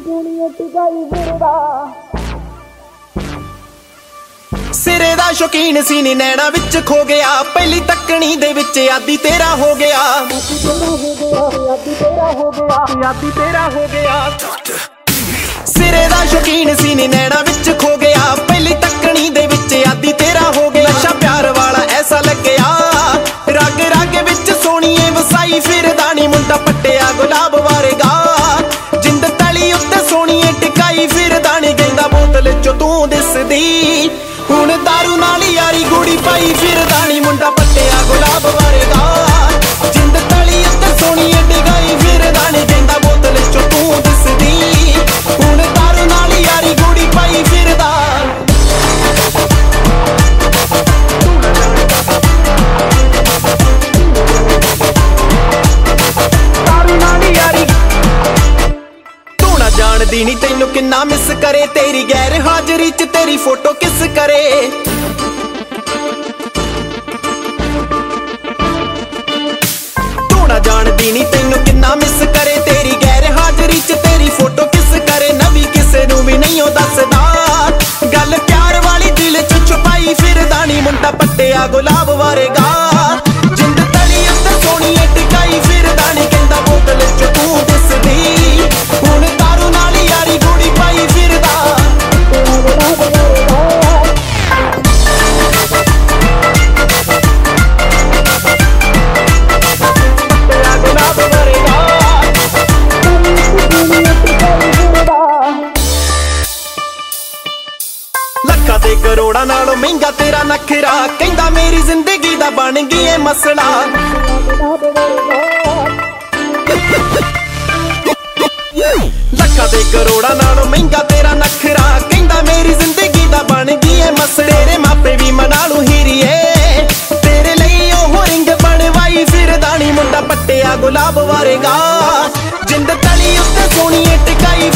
ਦੁਨੀਆ ਟਿਕਾਈ ਫਿਰਦਾ। ਸਿਰੇ ਦਾ ਸ਼ੌਕੀਨ ਸੀ ਨੀ ਨੈਣਾ ਵਿੱਚ ਖੋ ਗਿਆ, ਪਹਿਲੀ ਤੱਕਣੀ ਦੇ ਵਿੱਚ ਆਦੀ ਤੇਰਾ ਹੋ ਗਿਆ। ਆਦੀ ਤੇਰਾ ਹੋ ਗਿਆ। ਸਿਰੇ ਦਾ ਸ਼ੌਕੀਨ ਸੀ ਨੀ ਨੈਣਾ ਵਿੱਚ ਖੋ ਗਿਆ, ਪਹਿਲੀ ਤੱਕਣੀ ਦੇ ਵਿੱਚ ਆਦੀ ਤੇਰਾ ਹੋ ਗਿਆ। ਨਸ਼ਾ ਪਿਆਰ ਵਾਲਾ ਐਸਾ ਲੱਗਿਆ, ਰਗ ਰਗ ਵਿੱਚ ਸੋਹਣੀਏ ਵਸਾਈ ਫਿਰਦਾ ਨੀ ਮੁੰਡਾ ਪੱਟਿਆ ਗੁਲਾਬ ਵਾਰੇਗਾ। ਜਿੰਦ ਤਲੀ ਉੱਤੇ ਸੋਹਣੀਏ ਟਿਕਾਈ ਫਿਰਦਾ ਨੀ, ਕਹਿੰਦਾ ਬੋਤਲ ਚੋਂ ਤੂੰ ਦਿਸਦੀ, ਹੁਣ ਦਾਰੂ ਨਾਲ ਯਾਰੀ ਗੂੜੀ ਪਾਈ ਫਿਰਦਾ ਨੀ ਮੁੰਡਾ ਪੱਟਿਆ ਗੁਲਾਬ ਵਾਰੇਗਾ। ਜਿੰਦ ਤਲੀ ਉੱਤੇ ਸੋਹਣੀਏ ਟਿਕਾਈ ਫਿਰਦਾ ਨੀ, ਕਹਿੰਦਾ ਬੋਤਲ ਚੋਂ ਤੂੰ ਦਿਸਦੀ, ਹੁਣ ਦਾਰੂ ਨਾਲ ਯਾਰੀ ਗੂੜੀ ਪਾਈ ਫਿਰਦਾ। ਦਾਰੂ ਨਾਲ ਯਾਰੀ ਤੂੰ ਨਾ ਜਾਣਦੀ ਨੀ ਤੈਨੂੰ ਕਿੰਨਾ ਮਿਸ ਕਰੇ, ਤੇਰੀ ਗੈਰ ਹਾਜ਼ਰੀ ਚ ਤੇਰੀ ਫੋਟੋ ਕਿਸ ਕਰੇ। ਤੂੰ ਨਾ ਜਾਣਦੀ ਨੀ ਤੈਨੂੰ ਕਿੰਨਾ ਮਿਸ ਕਰੇ, ਤੇਰੀ ਗੈਰ ਹਾਜ਼ਰੀ ਚ ਤੇਰੀ ਫੋਟੋ ਕਿਸ ਕਰੇ। ਨਵੀਂ ਕਿਸੇ ਨੂੰ ਵੀ ਨਹੀਂ ਉਹ ਦੱਸਦਾ, ਗੱਲ ਪਿਆਰ ਵਾਲੀ ਦਿਲ ਚ ਛੁਪਾਈ ਫਿਰਦਾ ਨੀ ਮੁੰਡਾ ਪੱਟਿਆ ਗੁਲਾਬ ਵਾਰੇਗਾ। ਜਿੰਦ ਤਲੀ ਉੱਤੇ ਸੋਹਣੀਏ ਟਿਕਾਈ ਫਿਰਦਾ ਨੀ, ਕਹਿੰਦਾ ਬੋਤਲ ਚ ਤੂੰ ਦਿਸਦੀ, ਹੁਣ ਦਾਰੂ ਨਾਲ ਯਾਰੀ ਗੂੜੀ ਪਾਈ ਫਿਰਦਾ। ਲੱਖਾਂ ਤੇ ਕਰੋੜਾਂ ਨਾਲੋਂ ਮਹਿੰਗਾ ਤੇਰਾ ਨਖਰਾ, ਕਹਿੰਦਾ ਮੇਰੀ ਜ਼ਿੰਦਗੀ ਦਾ ਬਣ ਗਈ ਏ ਮਸਲਾ। ਲੱਖਾਂ ਤੇ ਕਰੋੜਾਂ ਨਾਲੋਂ ਮਹਿੰਗਾ ਤੇਰਾ ਨਖਰਾ, ਕਹਿੰਦਾ ਮੇਰੀ ਜ਼ਿੰਦਗੀ ਦਾ ਬਣ ਗਈ ਏ ਮਸਲਾ। ਤੇਰੇ ਮਾਪੇ ਵੀ ਮਨਾ ਲੂ ਹੀਰੀਏ, ਤੇਰੇ ਲਈ ਉਹ ਰਿੰਗ ਬਣਵਾਈ ਫਿਰਦਾ ਨੀ ਮੁੰਡਾ ਪੱਟਿਆ ਗੁਲਾਬ ਵਾਰੇਗਾ। ਜਿੰਦ ਤਲੀ ਉੱਤੇ ਸੋਹਣੀਏ ਟਿਕਾਈ